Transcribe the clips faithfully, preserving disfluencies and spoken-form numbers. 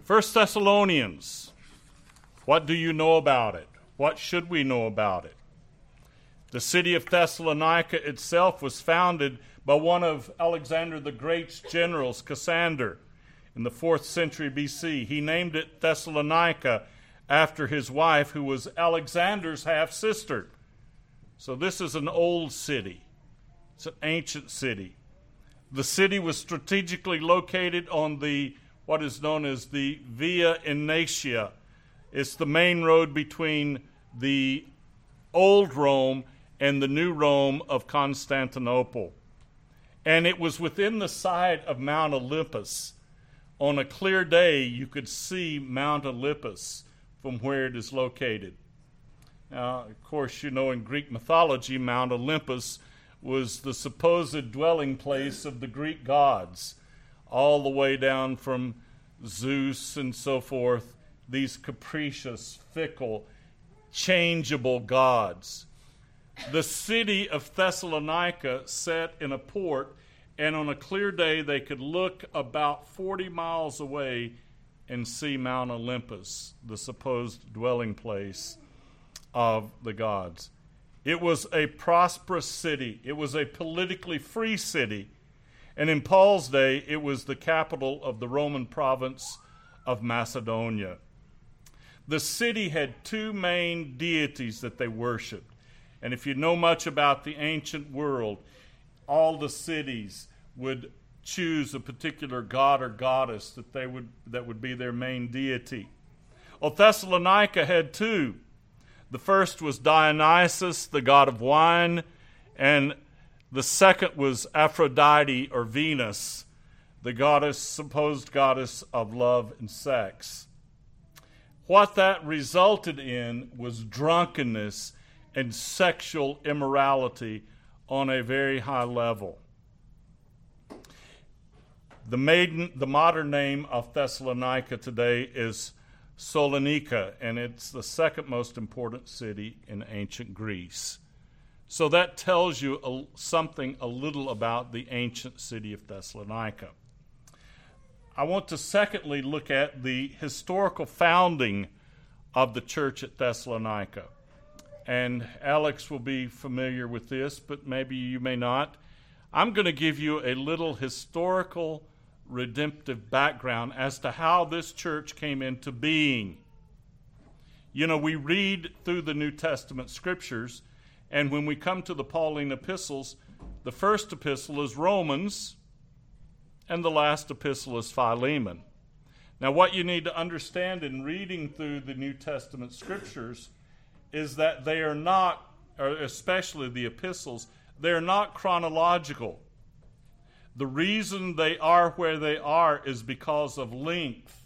First Thessalonians, what do you know about it? What should we know about it? The city of Thessalonica itself was founded by one of Alexander the Great's generals, Cassander, in the fourth century B C. He named it Thessalonica after his wife, who was Alexander's half-sister. So this is an old city. It's an ancient city. The city was strategically located on the what is known as the Via Egnatia. It's the main road between the old Rome and the new Rome of Constantinople. And it was within the side of Mount Olympus. On a clear day, you could see Mount Olympus from where it is located. Now, of course, you know in Greek mythology, Mount Olympus was the supposed dwelling place of the Greek gods, all the way down from Zeus and so forth, these capricious, fickle, changeable gods. The city of Thessalonica sat in a port, and on a clear day they could look about forty miles away and see Mount Olympus, the supposed dwelling place of the gods. It was a prosperous city. It was a politically free city. And in Paul's day, it was the capital of the Roman province of Macedonia. The city had two main deities that they worshiped. And if you know much about the ancient world, all the cities would choose a particular god or goddess that they would that would be their main deity. Well, Thessalonica had two. The first was Dionysus, the god of wine, and the second was Aphrodite, or Venus, the goddess, supposed goddess of love and sex. What that resulted in was drunkenness and sexual immorality on a very high level. The maiden, the modern name of Thessalonica today is Salonika, and it's the second most important city in ancient Greece. So that tells you a, something a little about the ancient city of Thessalonica. I want to secondly look at the historical founding of the church at Thessalonica. And Alex will be familiar with this, but maybe you may not. I'm going to give you a little historical redemptive background as to how this church came into being. You know, we read through the New Testament scriptures, and when we come to the Pauline epistles, the first epistle is Romans, and the last epistle is Philemon. Now, what you need to understand in reading through the New Testament scriptures is that they are not, or especially the epistles, they are not chronological. The reason they are where they are is because of length.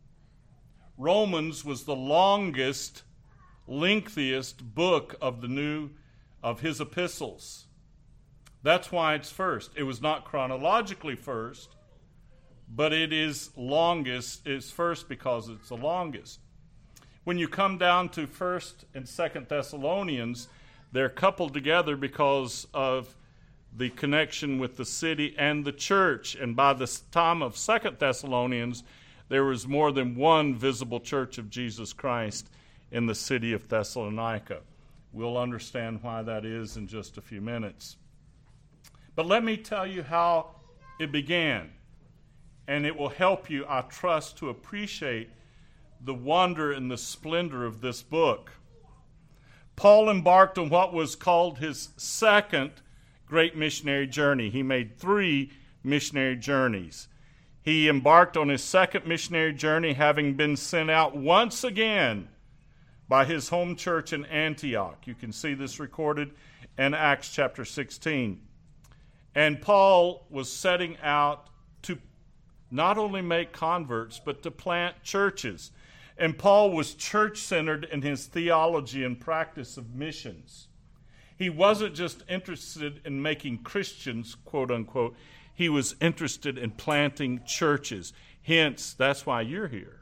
Romans was the longest, lengthiest book of the new, of his epistles. That's why it's first. It was not chronologically first, but it is longest. It's first because it's the longest. When you come down to First and Second Thessalonians, they're coupled together because of the connection with the city and the church. And by the time of Second Thessalonians, there was more than one visible church of Jesus Christ in the city of Thessalonica. We'll understand why that is in just a few minutes. But let me tell you how it began. And it will help you, I trust, to appreciate the wonder and the splendor of this book. Paul embarked on what was called his second great missionary journey. He made three missionary journeys. He embarked on his second missionary journey, having been sent out once again by his home church in Antioch. You can see this recorded in Acts chapter sixteen. And Paul was setting out to not only make converts, but to plant churches. And Paul was church-centered in his theology and practice of missions. He wasn't just interested in making Christians, quote unquote, he was interested in planting churches. Hence, that's why you're here.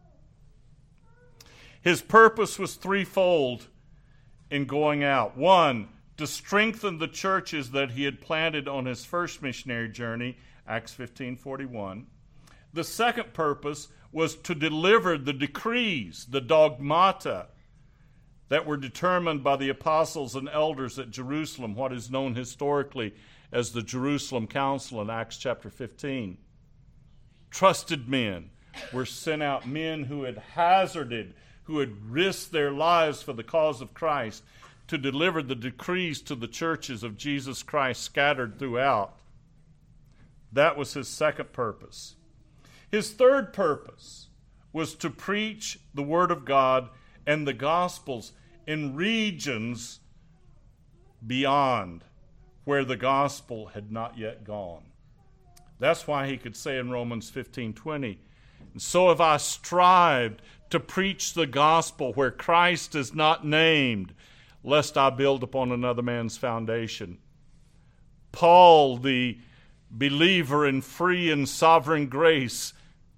His purpose was threefold in going out. One, to strengthen the churches that he had planted on his first missionary journey, Acts fifteen forty-one. The second purpose was to deliver the decrees, the dogmata, that were determined by the apostles and elders at Jerusalem, what is known historically as the Jerusalem Council in Acts chapter fifteen. Trusted men were sent out, men who had hazarded, who had risked their lives for the cause of Christ, to deliver the decrees to the churches of Jesus Christ scattered throughout. That was his second purpose. His third purpose was to preach the Word of God and the Gospels in regions beyond where the gospel had not yet gone. That's why he could say in Romans fifteen twenty, "And so have I strived to preach the gospel where Christ is not named, lest I build upon another man's foundation." Paul, the believer in free and sovereign grace,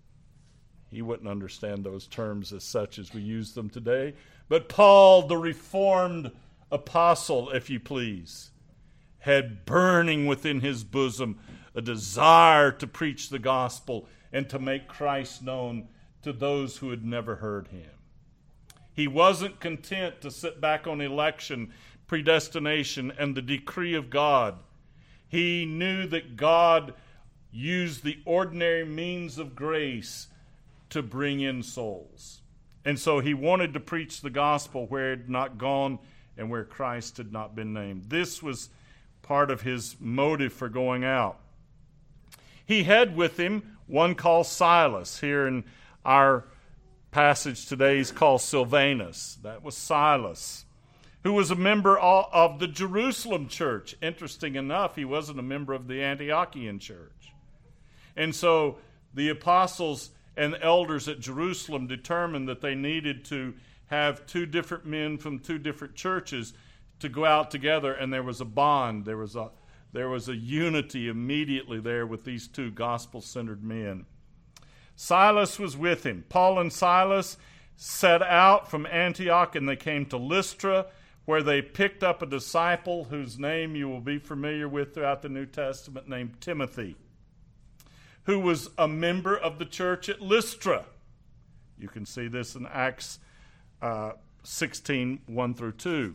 he wouldn't understand those terms as such as we use them today, but Paul, the reformed apostle, if you please, had burning within his bosom a desire to preach the gospel and to make Christ known to those who had never heard him. He wasn't content to sit back on election, predestination, and the decree of God. He knew that God used the ordinary means of grace to bring in souls. And so he wanted to preach the gospel where it had not gone and where Christ had not been named. This was part of his motive for going out. He had with him one called Silas. Here in our passage today, he's called Silvanus. That was Silas, who was a member of the Jerusalem church. Interesting enough, he wasn't a member of the Antiochian church. And so the apostles and elders at Jerusalem determined that they needed to have two different men from two different churches to go out together, and there was a bond. There was a there was a unity immediately there with these two gospel-centered men. Silas was with him. Paul and Silas set out from Antioch, and they came to Lystra, where they picked up a disciple whose name you will be familiar with throughout the New Testament, named Timothy, who was a member of the church at Lystra. You can see this in Acts uh, sixteen, one through two.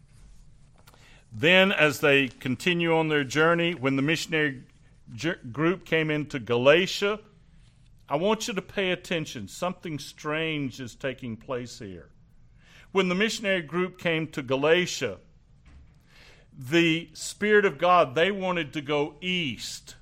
Then, as they continue on their journey, when the missionary group came into Galatia, I want you to pay attention. Something strange is taking place here. When the missionary group came to Galatia, the Spirit of God, they wanted to go east.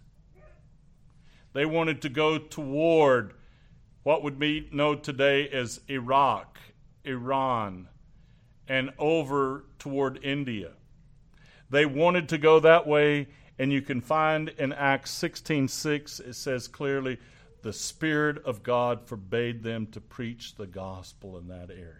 They wanted to go toward what would be known today as Iraq, Iran, and over toward India. They wanted to go that way, and you can find in Acts sixteen six, it says clearly, the Spirit of God forbade them to preach the gospel in that area.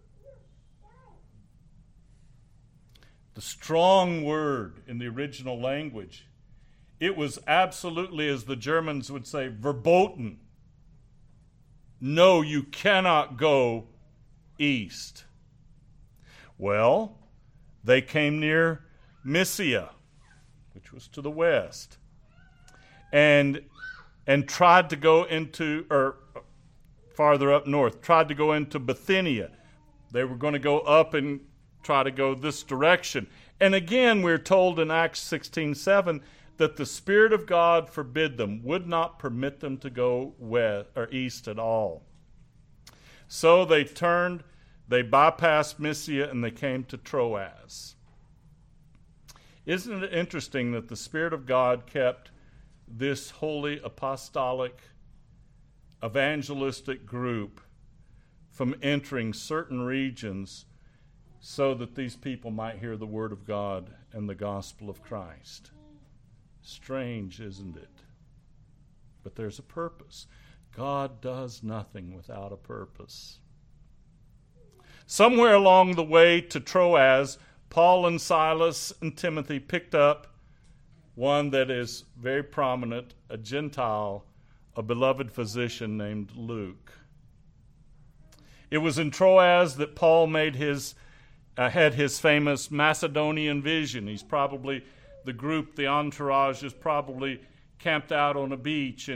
The strong word in the original language, it was absolutely, as the Germans would say, verboten. No, you cannot go east. Well, they came near Mysia, which was to the west, and and tried to go into, or farther up north, tried to go into Bithynia. They were going to go up and try to go this direction. And again, we're told in Acts sixteen seven that the Spirit of God forbid them, would not permit them to go west or east at all. So they turned, they bypassed Mysia, and they came to Troas. Isn't it interesting that the Spirit of God kept this holy apostolic evangelistic group from entering certain regions so that these people might hear the Word of God and the gospel of Christ? Strange, isn't it? But there's a purpose. God does nothing without a purpose. Somewhere along the way to Troas, Paul and Silas and Timothy picked up one that is very prominent, a Gentile, a beloved physician named Luke. It was in Troas that Paul made his, uh, had his famous Macedonian vision. He's probably, the group, the entourage is probably camped out on a beach, and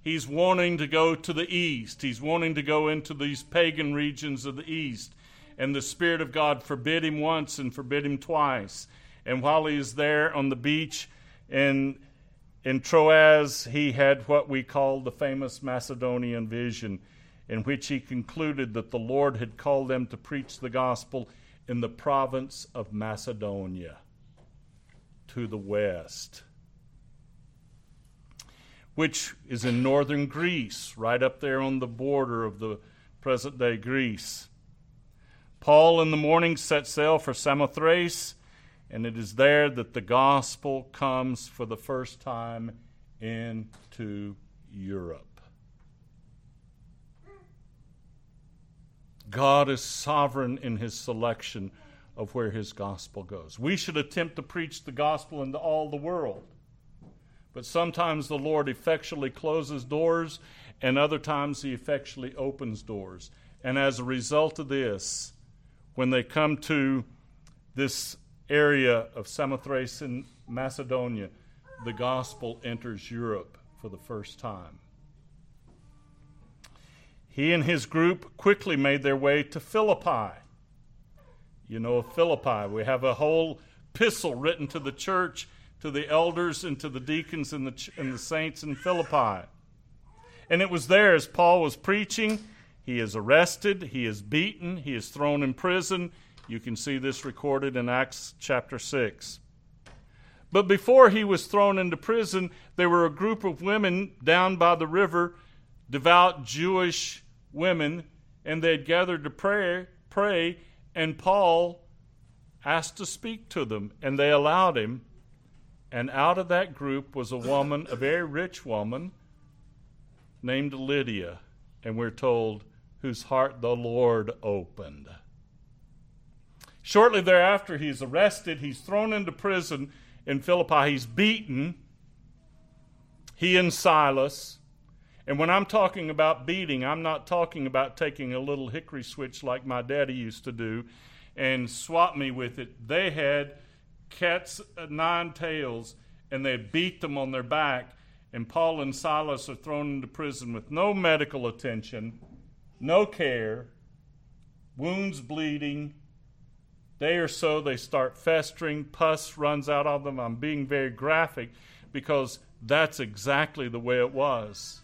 He's wanting to go to the east. He's wanting to go into these pagan regions of the east. And the Spirit of God forbid him once and forbid him twice. And while he is there on the beach in, in Troas, he had what we call the famous Macedonian vision, in which he concluded that the Lord had called them to preach the gospel in the province of Macedonia to the west, which is in northern Greece, right up there on the border of the present-day Greece. Paul in the morning set sail for Samothrace, and it is there that the gospel comes for the first time into Europe. God is sovereign in his selection of where his gospel goes. We should attempt to preach the gospel into all the world. But sometimes the Lord effectually closes doors, and other times he effectually opens doors. And as a result of this, when they come to this area of Samothrace in Macedonia, the gospel enters Europe for the first time. He and his group quickly made their way to Philippi. You know of Philippi. We have a whole epistle written to the church, to the elders and to the deacons and the, ch- and the saints in Philippi. And it was there as Paul was preaching, he is arrested, he is beaten, he is thrown in prison. You can see this recorded in Acts chapter six. But before he was thrown into prison, there were a group of women down by the river, devout Jewish women, and they had gathered to pray, pray, and Paul asked to speak to them, and they allowed him. And out of that group was a woman, a very rich woman, named Lydia, and we're told, whose heart the Lord opened. Shortly thereafter, he's arrested. He's thrown into prison in Philippi. He's beaten, he and Silas. And when I'm talking about beating, I'm not talking about taking a little hickory switch like my daddy used to do and swat me with it. They had cats nine tails, and they beat them on their back, and Paul and Silas are thrown into prison with no medical attention, no care, wounds bleeding. Day or so they start festering, pus runs out of them. I'm being very graphic because that's exactly the way it was.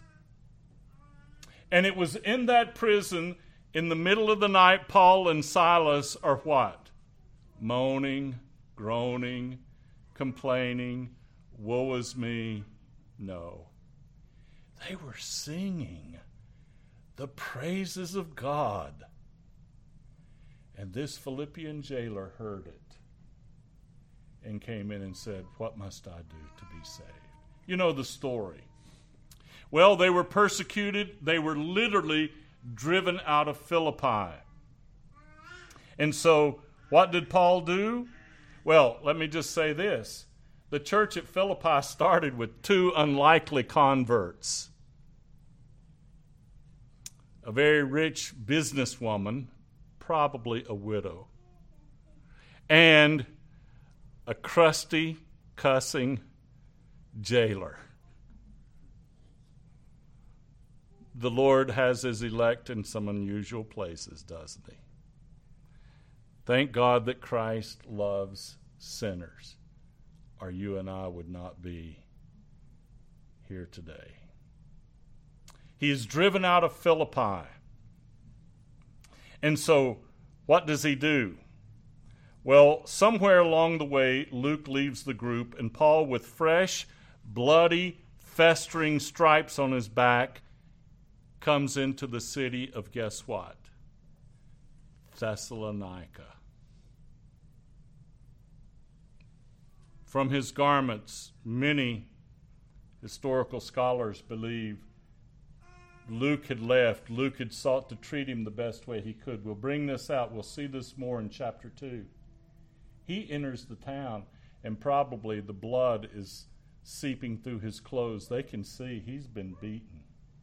And it was in that prison, in the middle of the night, Paul and Silas are what? Moaning, groaning, complaining, woe is me. No. They were singing the praises of God. And this Philippian jailer heard it and came in and said, what must I do to be saved? You know the story. Well, they were persecuted. They were literally driven out of Philippi. And so what did Paul do? Well, let me just say this. The church at Philippi started with two unlikely converts. A very rich businesswoman, probably a widow, and a crusty, cussing jailer. The Lord has his elect in some unusual places, doesn't he? Thank God that Christ loves sinners, or you and I would not be here today. He is driven out of Philippi. And so, what does he do? Well, somewhere along the way, Luke leaves the group, and Paul, with fresh, bloody, festering stripes on his back, comes into the city of, guess what? Thessalonica. From his garments, many historical scholars believe Luke had left. Luke had sought to treat him the best way he could. We'll bring this out. We'll see this more in chapter two. He enters the town, and probably the blood is seeping through his clothes. They can see he's been beaten.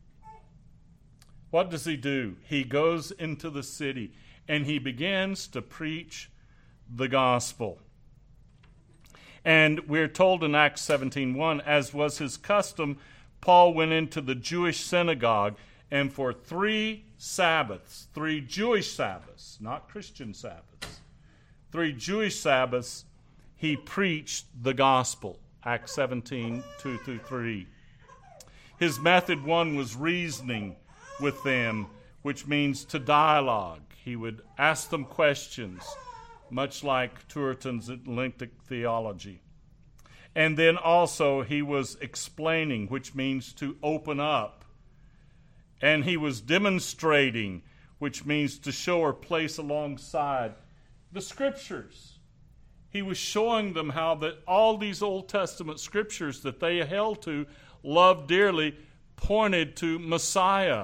What does he do? He goes into the city, and he begins to preach the gospel. And we're told in Acts seventeen one, as was his custom, Paul went into the Jewish synagogue, and for three Sabbaths, three Jewish Sabbaths, not Christian Sabbaths, three Jewish Sabbaths, he preached the gospel. Acts seventeen, two through three. His method one was reasoning with them, which means to dialogue. He would ask them questions, much like Turretin's Atlantic theology. And then also he was explaining, which means to open up. And he was demonstrating, which means to show or place alongside the Scriptures. He was showing them how that all these Old Testament Scriptures that they held to, loved dearly, pointed to Messiah,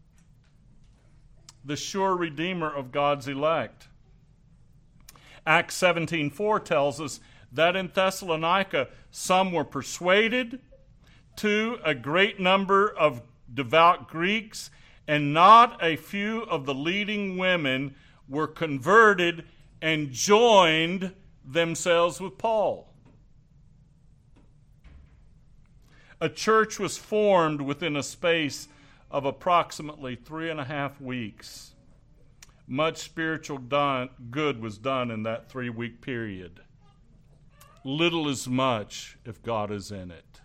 the sure Redeemer of God's elect. Acts seventeen four tells us that in Thessalonica some were persuaded, two, a great number of devout Greeks, and not a few of the leading women were converted and joined themselves with Paul. A church was formed within a space of approximately three and a half weeks. Much spiritual done, good was done in that three-week period. Little is much if God is in it.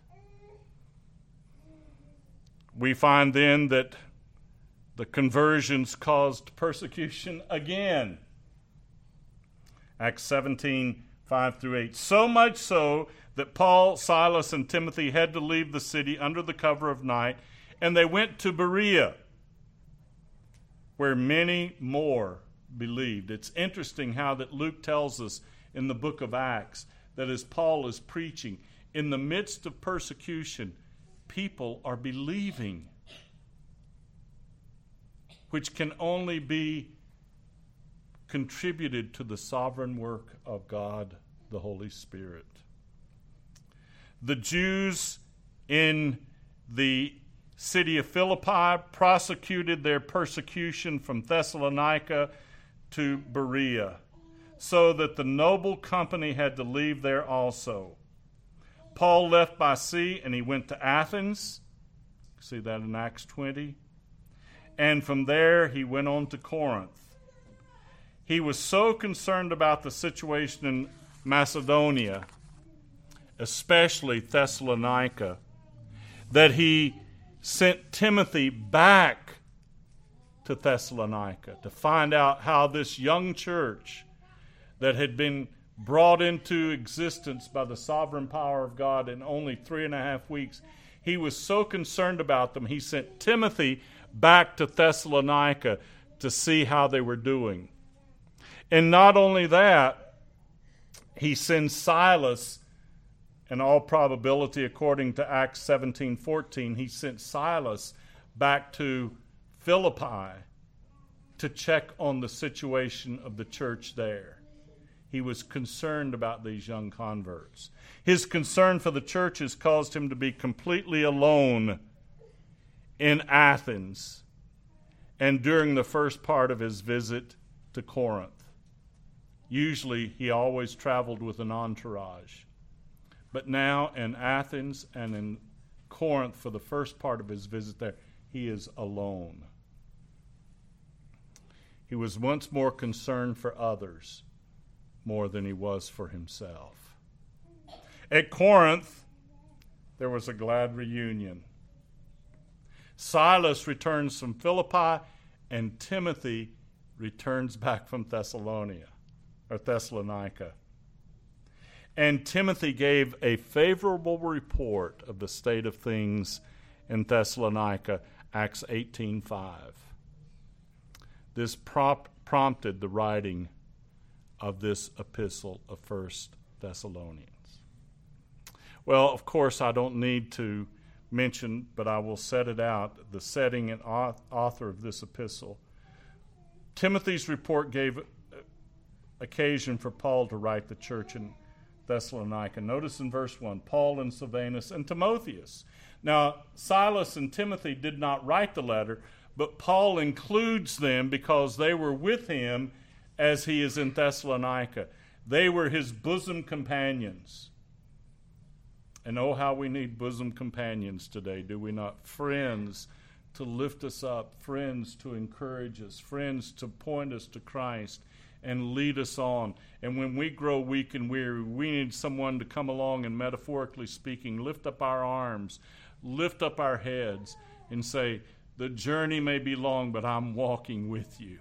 We find then that the conversions caused persecution again. Acts seventeen, five through eight. So much so that Paul, Silas, and Timothy had to leave the city under the cover of night, and they went to Berea, where many more believed. It's interesting how that Luke tells us in the book of Acts that as Paul is preaching, in the midst of persecution, people are believing, which can only be contributed to the sovereign work of God, the Holy Spirit. The Jews in the city of Philippi prosecuted their persecution from Thessalonica to Berea, so that the noble company had to leave there also. Paul left by sea and he went to Athens. See that in Acts twenty. And from there he went on to Corinth. He was so concerned about the situation in Macedonia, especially Thessalonica, that he sent Timothy back to Thessalonica to find out how this young church that had been brought into existence by the sovereign power of God in only three and a half weeks, he was so concerned about them, he sent Timothy back to Thessalonica to see how they were doing. And not only that, he sends Silas, in all probability, according to Acts seventeen fourteen, he sent Silas back to Philippi to check on the situation of the church there. He was concerned about these young converts. His concern for the churches caused him to be completely alone in Athens and during the first part of his visit to Corinth. Usually he always traveled with an entourage. But now in Athens and in Corinth, for the first part of his visit there, he is alone. He was once more concerned for others more than he was for himself. At Corinth, there was a glad reunion. Silas returns from Philippi, and Timothy returns back from Thessalonica, or Thessalonica. And Timothy gave a favorable report of the state of things in Thessalonica, Acts eighteen five. This prop, prompted the writing of this epistle of First Thessalonians. Well, of course, I don't need to mention, but I will set it out, the setting and author of this epistle. Timothy's report gave occasion for Paul to write the church in Thessalonica. Notice in verse one, Paul and Silvanus and Timotheus. Now, Silas and Timothy did not write the letter, but Paul includes them because they were with him as he is in Thessalonica. They were his bosom companions. And oh, how we need bosom companions today, do we not? Friends to lift us up, friends to encourage us, friends to point us to Christ and lead us on. And when we grow weak and weary, we need someone to come along and, metaphorically speaking, lift up our arms, lift up our heads, and say, the journey may be long, but I'm walking with you.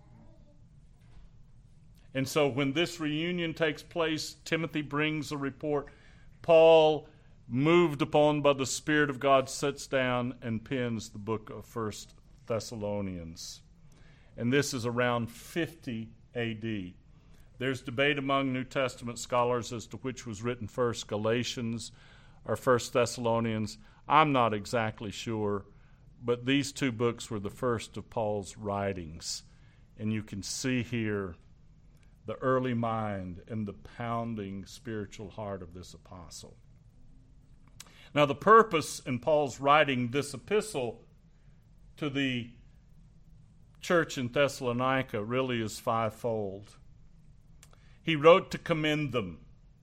And so when this reunion takes place, Timothy brings a report. Paul, moved upon by the Spirit of God, sits down and pens the book of First Thessalonians. And this is around fifty A D. There's debate among New Testament scholars as to which was written first, Galatians or First Thessalonians. I'm not exactly sure, but these two books were the first of Paul's writings. And you can see here the early mind and the pounding spiritual heart of this apostle. Now, the purpose in Paul's writing this epistle to the church in Thessalonica really is fivefold. He wrote to commend them.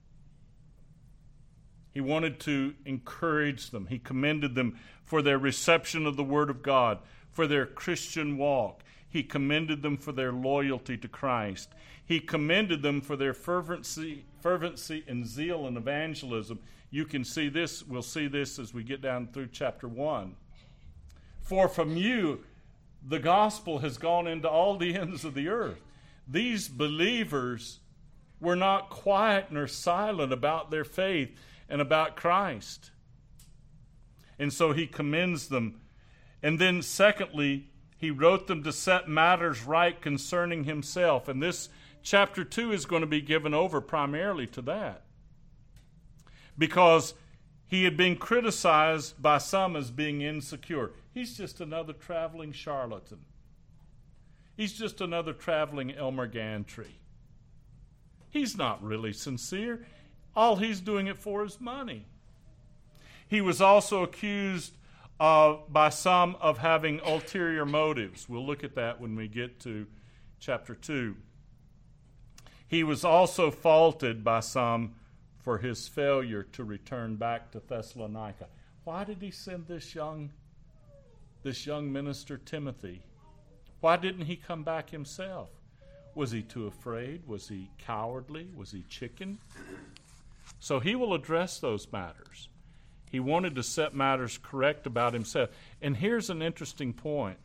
He wanted to encourage them. He commended them for their reception of the Word of God, for their Christian walk. He commended them for their loyalty to Christ. He commended them for their fervency, fervency and zeal in evangelism. You can see this, we'll see this as we get down through chapter one. For from you the gospel has gone into all the ends of the earth. These believers were not quiet nor silent about their faith and about Christ. And so he commends them. And then secondly, he wrote them to set matters right concerning himself. And this chapter two is going to be given over primarily to that. Because he had been criticized by some as being insecure. He's just another traveling charlatan. He's just another traveling Elmer Gantry. He's not really sincere. All he's doing it for is money. He was also accused uh, by some of having ulterior motives. We'll look at that when we get to chapter two. He was also faulted by some for his failure to return back to Thessalonica. Why did he send this young, this young minister Timothy? Why didn't he come back himself? Was he too afraid? Was he cowardly? Was he chicken? So he will address those matters. He wanted to set matters correct about himself. And here's an interesting point.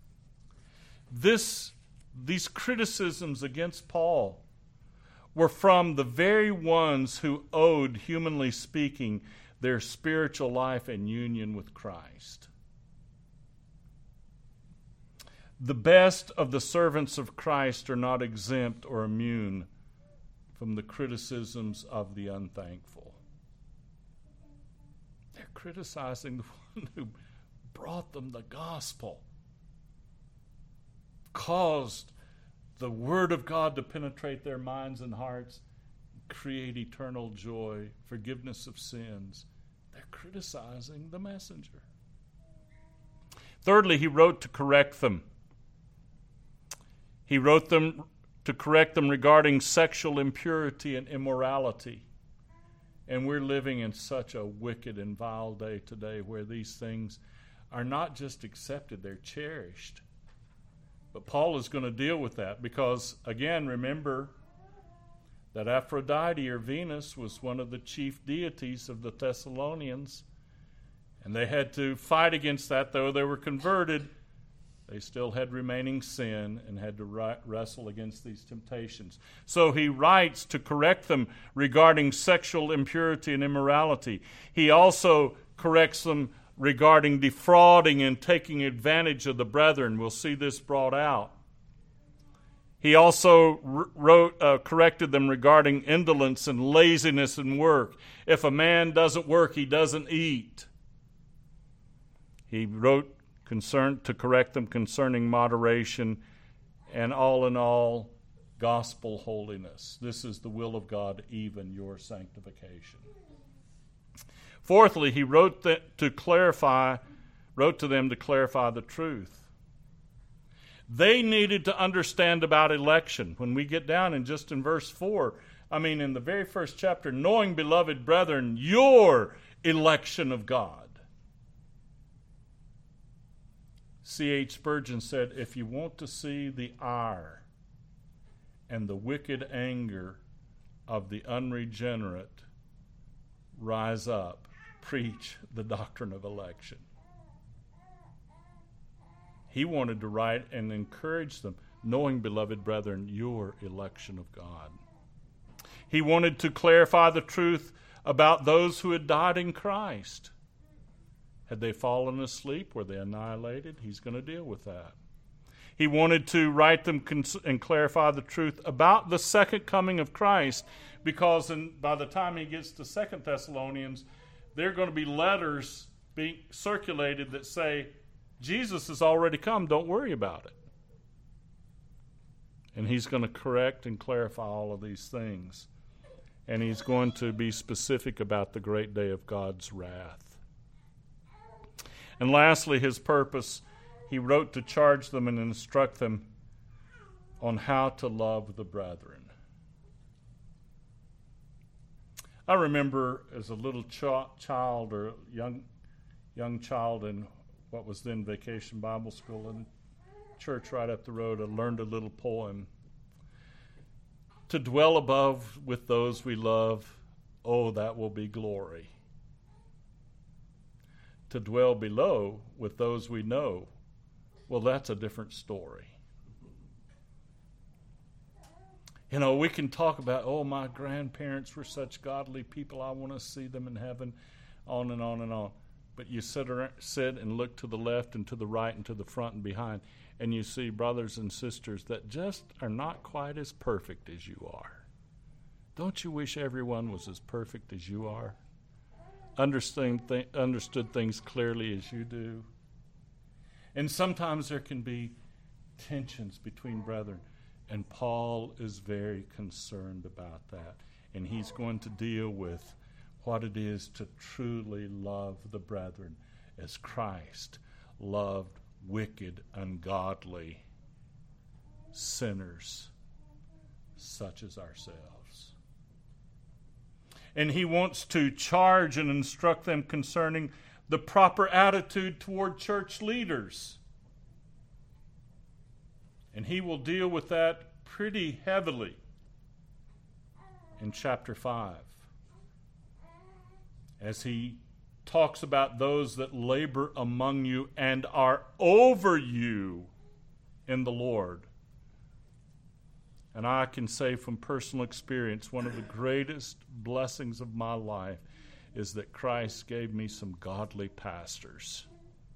This, these criticisms against Paul were from the very ones who owed, humanly speaking, their spiritual life and union with Christ. The best of the servants of Christ are not exempt or immune from the criticisms of the unthankful. They're criticizing the one who brought them the gospel, caused the Word of God to penetrate their minds and hearts, create eternal joy, forgiveness of sins. They're criticizing the messenger. Thirdly, he wrote to correct them. He wrote them to correct them regarding sexual impurity and immorality. And we're living in such a wicked and vile day today where these things are not just accepted, they're cherished. But Paul is going to deal with that because, again, remember that Aphrodite or Venus was one of the chief deities of the Thessalonians. And they had to fight against that. Though they were converted, they still had remaining sin and had to ri- wrestle against these temptations. So he writes to correct them regarding sexual impurity and immorality. He also corrects them regarding defrauding and taking advantage of the brethren. We'll see this brought out. He also wrote, uh, corrected them regarding indolence and laziness in work. If a man doesn't work, he doesn't eat. He wrote concern, to correct them concerning moderation and all in all, gospel holiness. This is the will of God, even your sanctification. Fourthly, he wrote that to clarify, wrote to them to clarify the truth. They needed to understand about election. When we get down in just in verse four, I mean in the very first chapter, knowing, beloved brethren, your election of God. C H Spurgeon said, if you want to see the ire and the wicked anger of the unregenerate rise up, preach the doctrine of election. He wanted to write and encourage them, knowing, beloved brethren, your election of God. He wanted to clarify the truth about those who had died in Christ. Had they fallen asleep? Were they annihilated? He's going to deal with that. He wanted to write them cons- and clarify the truth about the second coming of Christ, because in, by the time he gets to Second Thessalonians, there are going to be letters being circulated that say, Jesus has already come, don't worry about it. And he's going to correct and clarify all of these things. And he's going to be specific about the great day of God's wrath. And lastly, his purpose, he wrote to charge them and instruct them on how to love the brethren. I remember as a little ch- child or young young child in what was then Vacation Bible School in church right up the road, I learned a little poem. To dwell above with those we love, oh, that will be glory. To dwell below with those we know, well, that's a different story. You know, we can talk about, oh, my grandparents were such godly people, I want to see them in heaven, on and on and on. But you sit, around, sit and look to the left and to the right and to the front and behind, and you see brothers and sisters that just are not quite as perfect as you are. Don't you wish everyone was as perfect as you are? Understand th- understood things clearly as you do? And sometimes there can be tensions between brethren, and Paul is very concerned about that. And he's going to deal with what it is to truly love the brethren as Christ loved wicked, ungodly sinners such as ourselves. And he wants to charge and instruct them concerning the proper attitude toward church leaders. And he will deal with that pretty heavily in chapter five, as he talks about those that labor among you and are over you in the Lord. And I can say from personal experience, one of the greatest blessings of my life is that Christ gave me some godly pastors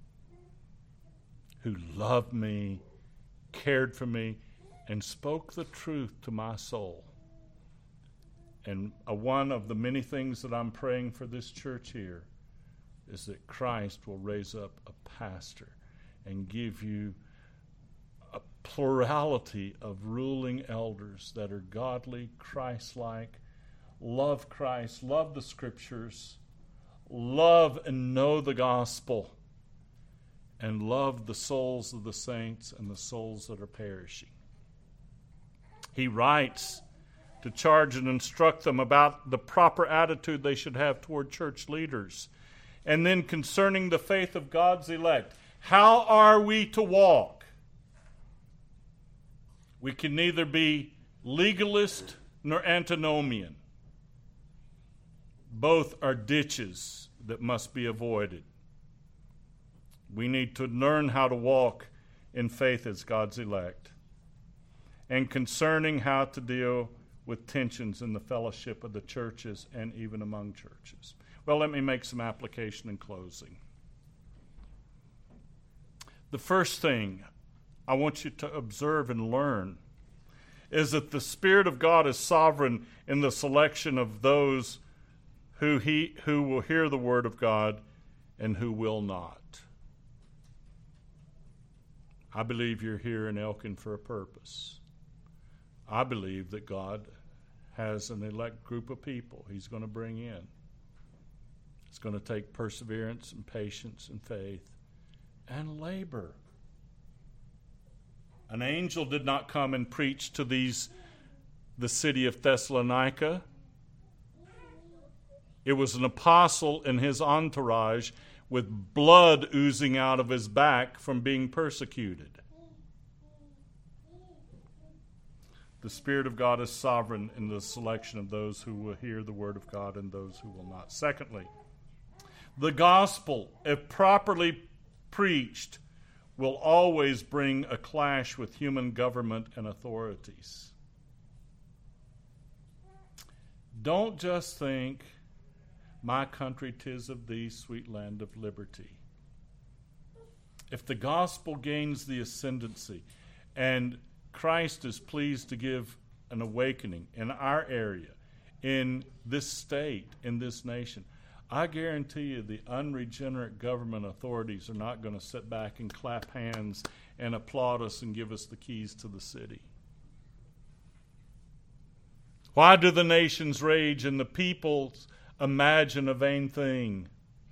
who loved me, cared for me, and spoke the truth to my soul. And uh, one of the many things that I'm praying for this church here is that Christ will raise up a pastor and give you a plurality of ruling elders that are godly, Christ-like, love Christ, love the Scriptures, love and know the gospel, and love the souls of the saints and the souls that are perishing. He writes to charge and instruct them about the proper attitude they should have toward church leaders. And then concerning the faith of God's elect, how are we to walk? We can neither be legalist nor antinomian. Both are ditches that must be avoided. We need to learn how to walk in faith as God's elect. And concerning how to deal with tensions in the fellowship of the churches and even among churches. Well, let me make some application in closing. The first thing I want you to observe and learn is that the Spirit of God is sovereign in the selection of those who he who will hear the word of God and who will not. I believe you're here in Elkin for a purpose. I believe that God has an elect group of people he's going to bring in. It's going to take perseverance and patience and faith and labor. An angel did not come and preach to these, the city of Thessalonica. It was an apostle and his entourage with blood oozing out of his back from being persecuted. The Spirit of God is sovereign in the selection of those who will hear the word of God and those who will not. Secondly, the gospel, if properly preached, will always bring a clash with human government and authorities. Don't just think, my country, 'tis of thee, sweet land of liberty. If the gospel gains the ascendancy and Christ is pleased to give an awakening in our area, in this state, in this nation, I guarantee you the unregenerate government authorities are not going to sit back and clap hands and applaud us and give us the keys to the city. Why do the nations rage and the peoples imagine a vain thing?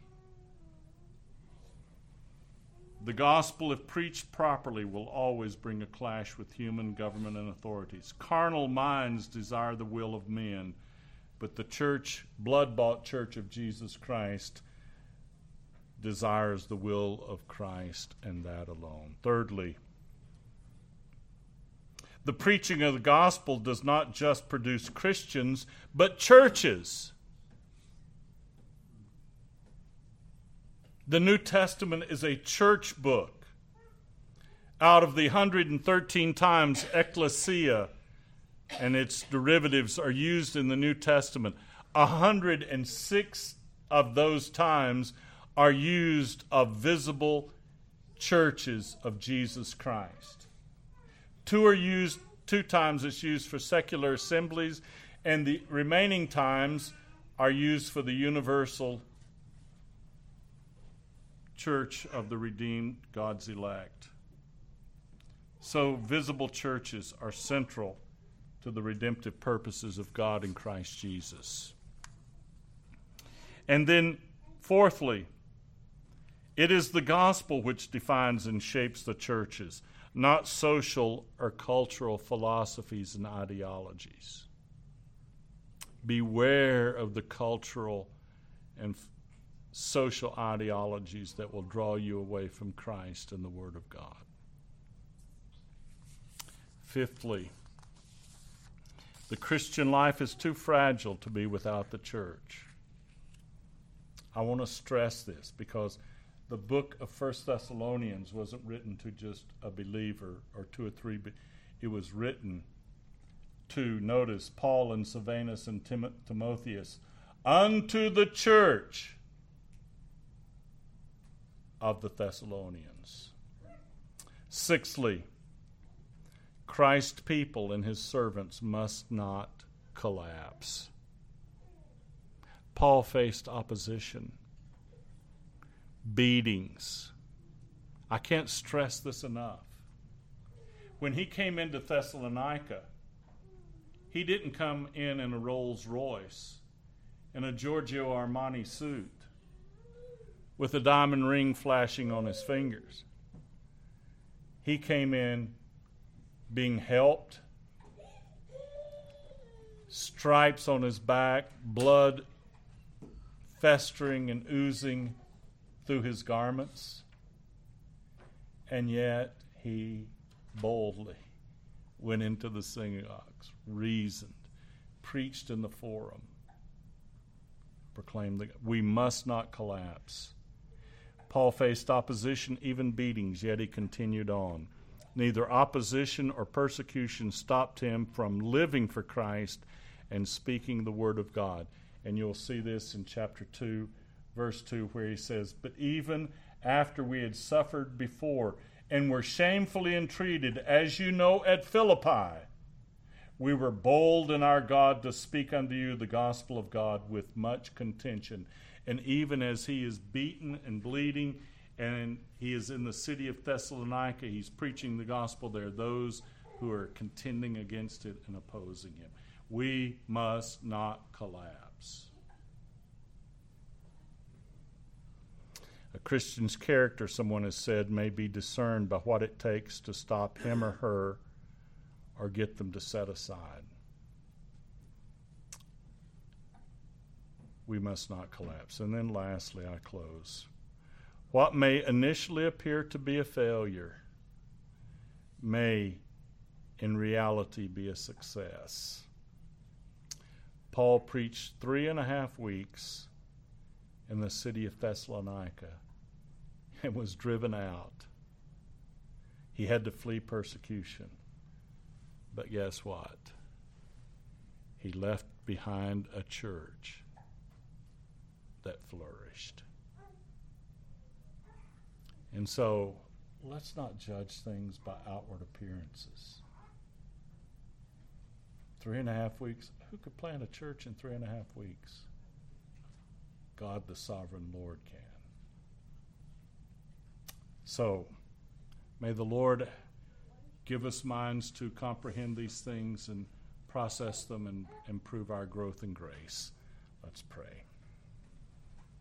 The gospel, if preached properly, will always bring a clash with human government and authorities. Carnal minds desire the will of men, but the church, blood-bought church of Jesus Christ, desires the will of Christ and that alone. Thirdly, the preaching of the gospel does not just produce Christians, but churches. The New Testament is a church book. Out of the one hundred thirteen times ecclesia and its derivatives are used in the New Testament, one hundred six of those times are used of visible churches of Jesus Christ. Two are used, two times it's used for secular assemblies, and the remaining times are used for the universal church of the redeemed, God's elect. So visible churches are central to the redemptive purposes of God in Christ Jesus. And then, fourthly, it is the gospel which defines and shapes the churches, not social or cultural philosophies and ideologies. Beware of the cultural and social ideologies that will draw you away from Christ and the Word of God. Fifthly, the Christian life is too fragile to be without the church. I want to stress this because the book of First Thessalonians wasn't written to just a believer or two or three. Be- it was written to, notice, Paul and Silvanus and Tim- Timotheus, unto the church of the Thessalonians. Sixthly, Christ's people and his servants must not collapse. Paul faced opposition, beatings. I can't stress this enough. When he came into Thessalonica, he didn't come in in a Rolls Royce, in a Giorgio Armani suit, with a diamond ring flashing on his fingers. He came in being helped, stripes on his back, blood festering and oozing through his garments, and yet he boldly went into the synagogues, reasoned, preached in the forum, proclaimed that we must not collapse. Paul faced opposition, even beatings, yet he continued on. Neither opposition or persecution stopped him from living for Christ and speaking the word of God. And you'll see this in chapter two, verse two, where he says, but even after we had suffered before and were shamefully entreated, as you know, at Philippi, we were bold in our God to speak unto you the gospel of God with much contention. And even as he is beaten and bleeding, and he is in the city of Thessalonica, he's preaching the gospel. There are those who are contending against it and opposing him. We must not collapse. A Christian's character, someone has said, may be discerned by what it takes to stop him or her or get them to set aside. we must not collapse. And then lastly, I close. What may initially appear to be a failure may in reality be a success. Paul preached three and a half weeks in the city of Thessalonica and was driven out. He had to flee persecution. But guess what? He left behind a church that flourished. And so, let's not judge things by outward appearances. Three and a half weeks. Who could plant a church in three and a half weeks? God, the sovereign Lord, can. So, may the Lord give us minds to comprehend these things and process them and improve our growth in grace. Let's pray.